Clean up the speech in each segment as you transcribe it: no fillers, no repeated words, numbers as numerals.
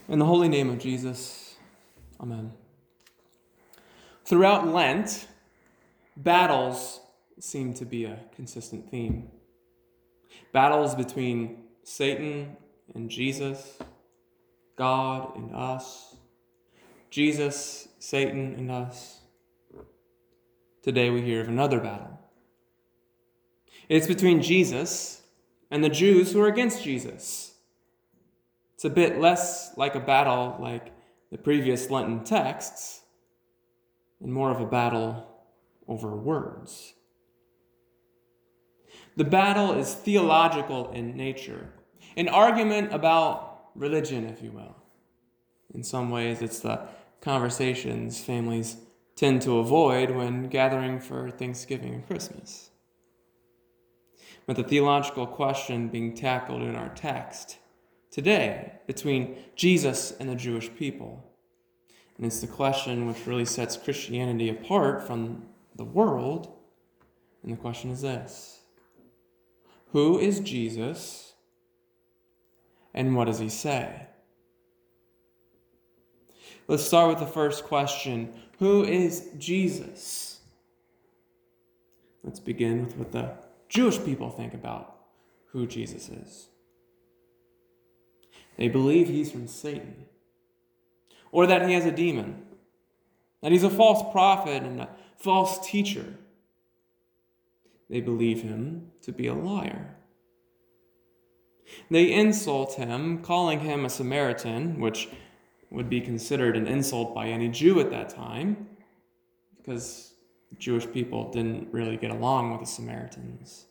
In the holy name of Jesus, amen. Throughout Lent, battles seem to be a consistent theme. Battles between Satan and Jesus, God and us, Jesus, Satan, and us. Today we hear of another battle. It's between Jesus and the Jews who are against Jesus. It's a bit less like a battle like the previous Lenten texts, and more of a battle over words. The battle is theological in nature, an argument about religion, if you will. In some ways, it's the conversations families tend to avoid when gathering for Thanksgiving and Christmas. But the theological question being tackled in our text today between Jesus and the Jewish people. And it's the question which really sets Christianity apart from the world. And the question is this: who is Jesus and what does he say? Let's start with the first question. Who is Jesus? Let's begin with what the Jewish people think about who Jesus is. They believe he's from Satan, or that he has a demon, that he's a false prophet and a false teacher. They believe him to be a liar. They insult him, calling him a Samaritan, which would be considered an insult by any Jew at that time, because Jewish people didn't really get along with the Samaritans.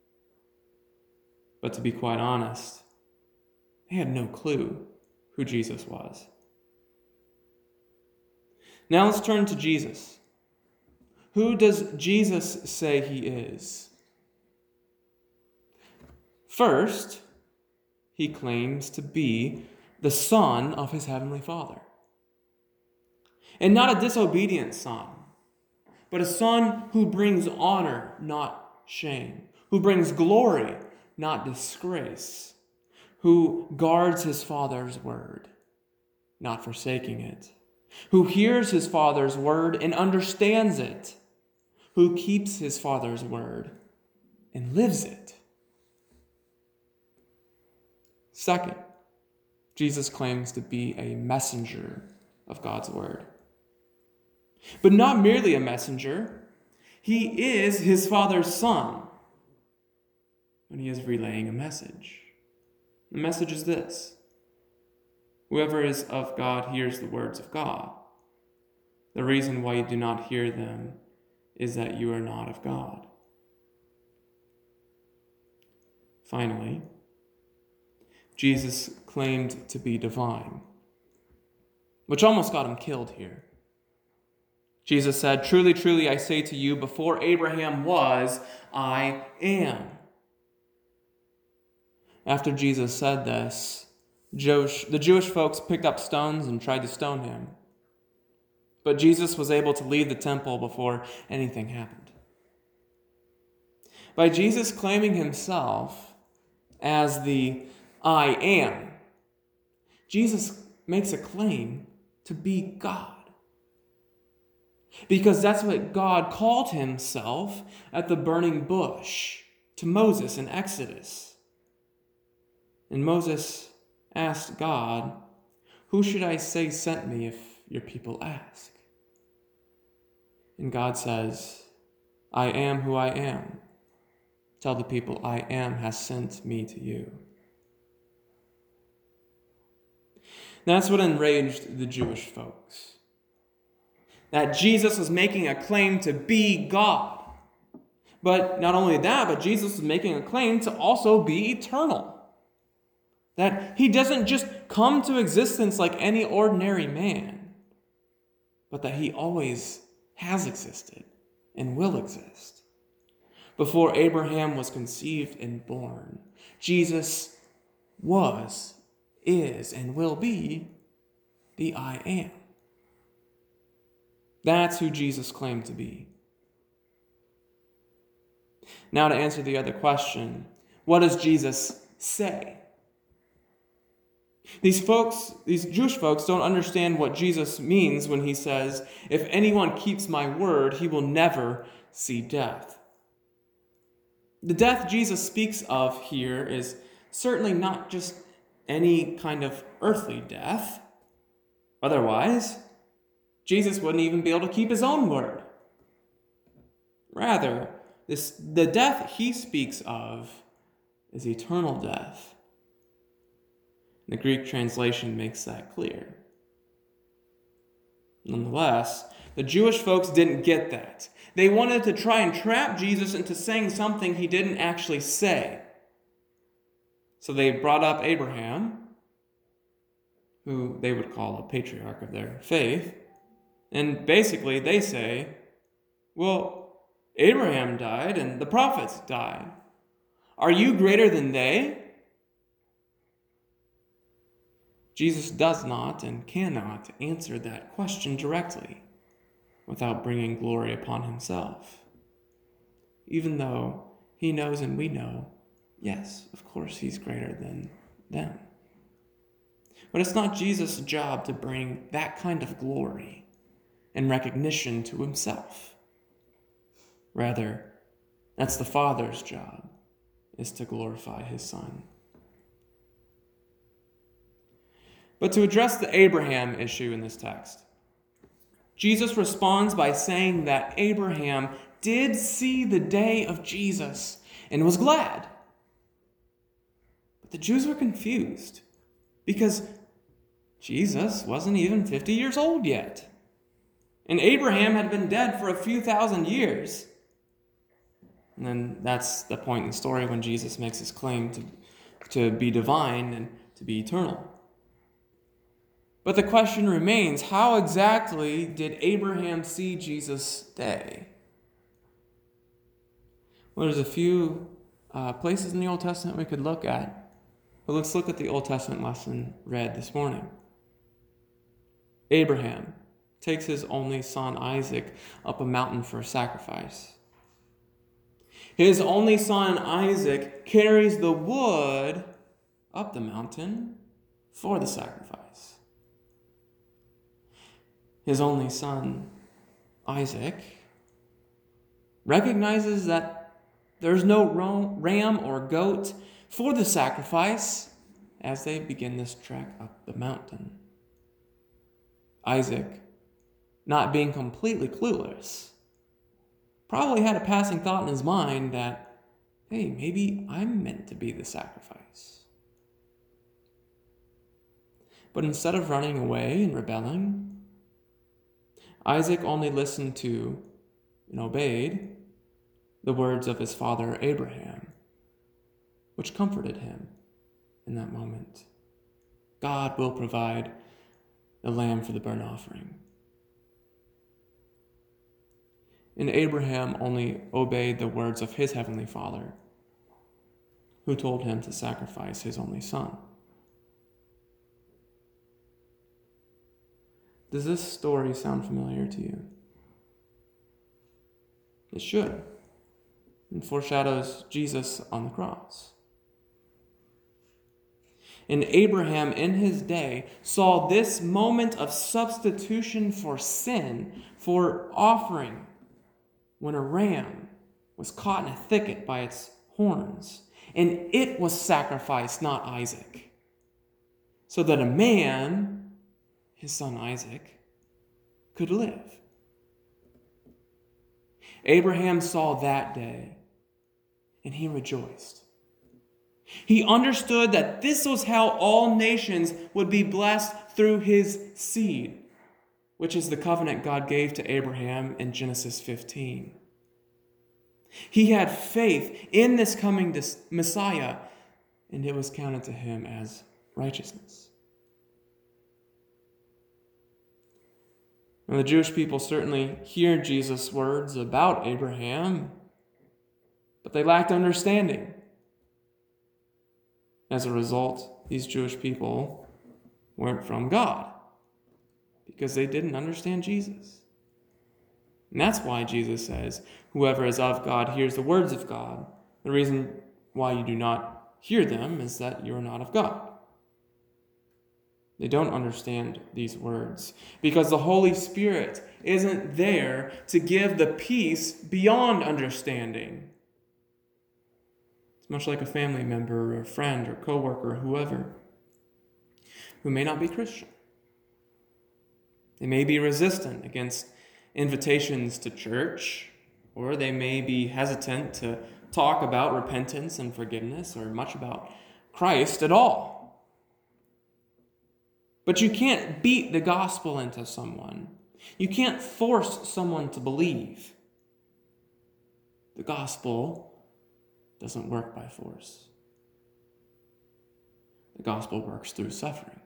But to be quite honest, they had no clue who Jesus was. Now let's turn to Jesus. Who does Jesus say he is? First, he claims to be the Son of his heavenly Father. And not a disobedient son, but a son who brings honor, not shame, who brings glory, not disgrace, who guards his Father's word, not forsaking it, who hears his Father's word and understands it, who keeps his Father's word and lives it. Second, Jesus claims to be a messenger of God's word. But not merely a messenger, he is his Father's Son when he is relaying a message. The message is this: whoever is of God hears the words of God. The reason why you do not hear them is that you are not of God. Finally, Jesus claimed to be divine, which almost got him killed here. Jesus said, "Truly, truly, I say to you, before Abraham was, I am." After Jesus said this, the Jewish folks picked up stones and tried to stone him. But Jesus was able to leave the temple before anything happened. By Jesus claiming himself as the I am, Jesus makes a claim to be God. Because that's what God called himself at the burning bush to Moses in Exodus. And Moses asked God, "Who should I say sent me if your people ask?" And God says, "I am who I am. Tell the people I am has sent me to you." That's what enraged the Jewish folks. That Jesus was making a claim to be God. But not only that, but Jesus was making a claim to also be eternal. That he doesn't just come to existence like any ordinary man, but that he always has existed and will exist. Before Abraham was conceived and born, Jesus was, is, and will be the I am. That's who Jesus claimed to be. Now to answer the other question, what does Jesus say? These Jewish folks don't understand what Jesus means when he says, "If anyone keeps my word, he will never see death." The death Jesus speaks of here is certainly not just any kind of earthly death. Otherwise, Jesus wouldn't even be able to keep his own word. Rather, the death he speaks of is eternal death. The Greek translation makes that clear. Nonetheless, the Jewish folks didn't get that. They wanted to try and trap Jesus into saying something he didn't actually say. So they brought up Abraham, who they would call a patriarch of their faith, and basically they say, well, Abraham died and the prophets died. Are you greater than they? Jesus does not and cannot answer that question directly without bringing glory upon himself. Even though he knows and we know, yes, of course he's greater than them. But it's not Jesus' job to bring that kind of glory and recognition to himself. Rather, that's the Father's job, is to glorify his Son. But to address the Abraham issue in this text, Jesus responds by saying that Abraham did see the day of Jesus and was glad. But the Jews were confused because Jesus wasn't even 50 years old yet. And Abraham had been dead for a few thousand years. And then that's the point in the story when Jesus makes his claim to be divine and to be eternal. But the question remains, how exactly did Abraham see Jesus' day? Well, there's a few places in the Old Testament we could look at. But let's look at the Old Testament lesson read this morning. Abraham takes his only son Isaac up a mountain for a sacrifice. His only son Isaac carries the wood up the mountain for the sacrifice. His only son Isaac recognizes that there's no ram or goat for the sacrifice as they begin this trek up the mountain. Isaac, not being completely clueless, probably had a passing thought in his mind that, hey, maybe I'm meant to be the sacrifice. But instead of running away and rebelling, Isaac only listened to and obeyed the words of his father Abraham, which comforted him in that moment. God will provide the lamb for the burnt offering. And Abraham only obeyed the words of his heavenly Father, who told him to sacrifice his only son. Does this story sound familiar to you? It should. It foreshadows Jesus on the cross. And Abraham in his day saw this moment of substitution for sin, for offering, when a ram was caught in a thicket by its horns, and it was sacrificed, not Isaac, so that a man, his son Isaac, could live. Abraham saw that day, and he rejoiced. He understood that this was how all nations would be blessed through his seed, which is the covenant God gave to Abraham in Genesis 15. He had faith in this coming Messiah, and it was counted to him as righteousness. Now, the Jewish people certainly hear Jesus' words about Abraham, but they lacked understanding. As a result, these Jewish people weren't from God because they didn't understand Jesus. And that's why Jesus says, whoever is of God hears the words of God. The reason why you do not hear them is that you are not of God. They don't understand these words because the Holy Spirit isn't there to give the peace beyond understanding. It's much like a family member or a friend or coworker or whoever who may not be Christian. They may be resistant against invitations to church, or they may be hesitant to talk about repentance and forgiveness or much about Christ at all. But you can't beat the gospel into someone. You can't force someone to believe. The gospel doesn't work by force. The gospel works through suffering.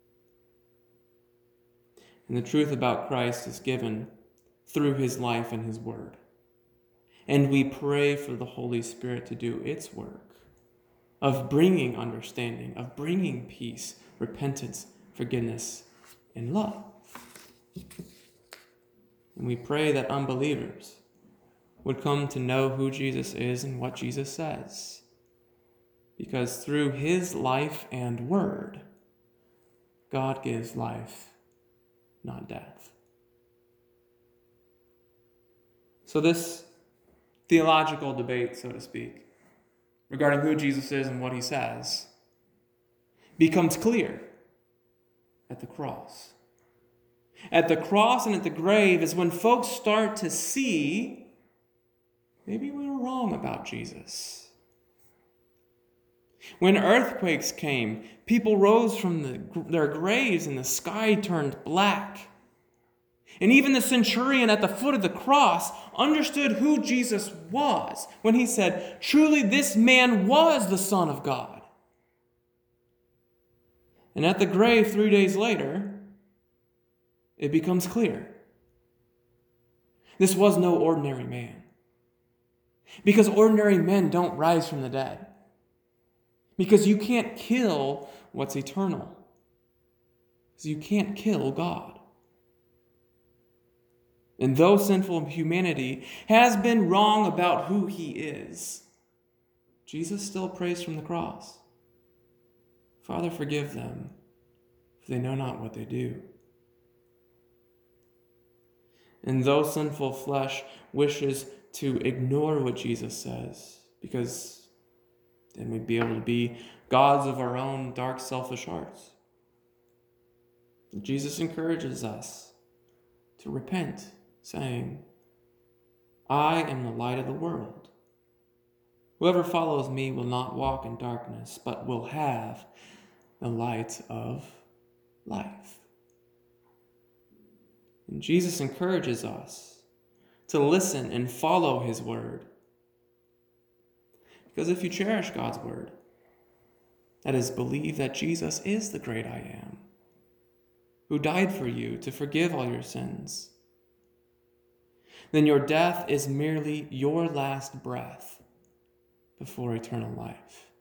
And the truth about Christ is given through his life and his word. And we pray for the Holy Spirit to do its work of bringing understanding, of bringing peace, repentance, forgiveness, and love. And we pray that unbelievers would come to know who Jesus is and what Jesus says. Because through his life and word, God gives life, not death. So this theological debate, so to speak, regarding who Jesus is and what he says, becomes clear at the cross. At the cross and at the grave is when folks start to see maybe we were wrong about Jesus. When earthquakes came, people rose from their graves and the sky turned black. And even the centurion at the foot of the cross understood who Jesus was when he said, "Truly this man was the Son of God." And at the grave 3 days later, it becomes clear. This was no ordinary man. Because ordinary men don't rise from the dead. Because you can't kill what's eternal. Because you can't kill God. And though sinful humanity has been wrong about who he is, Jesus still prays from the cross, "Father, forgive them, for they know not what they do." And though sinful flesh wishes to ignore what Jesus says, because then we'd be able to be gods of our own dark, selfish hearts, Jesus encourages us to repent, saying, "I am the light of the world. Whoever follows me will not walk in darkness, but will have the light of life." And Jesus encourages us to listen and follow his word. Because if you cherish God's word, that is, believe that Jesus is the great I am, who died for you to forgive all your sins, then your death is merely your last breath before eternal life.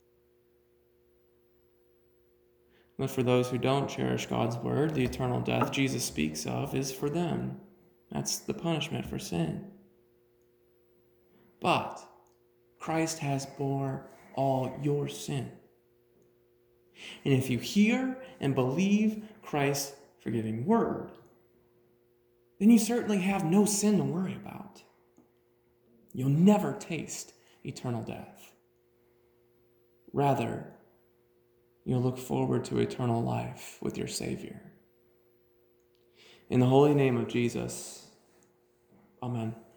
But for those who don't cherish God's word, the eternal death Jesus speaks of is for them. That's the punishment for sin. But Christ has bore all your sin. And if you hear and believe Christ's forgiving word, then you certainly have no sin to worry about. You'll never taste eternal death. Rather, you'll look forward to eternal life with your Savior. In the holy name of Jesus, amen.